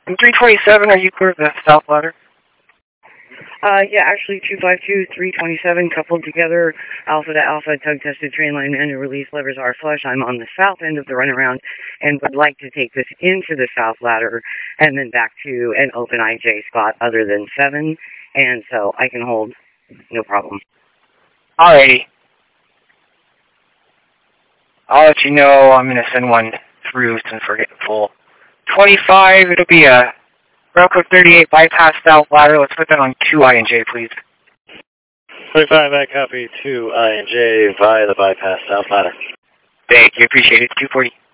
327, are you clear of the south ladder? Yeah, actually 252, 327 coupled together, alpha to alpha, tug tested, train line, manual release, levers are flush. I'm on the south end of the runaround and would like to take this into the south ladder and then back to an open IJ spot other than 7, and so I can hold, no problem. Alrighty. I'll let you know. I'm going to send one through since we're getting full. 25, it'll be a Railcar 38 bypass south ladder. Let's put that on 2 INJ, please. 25, I copy 2 INJ via the bypass south ladder. Thank you. Appreciate it. 240.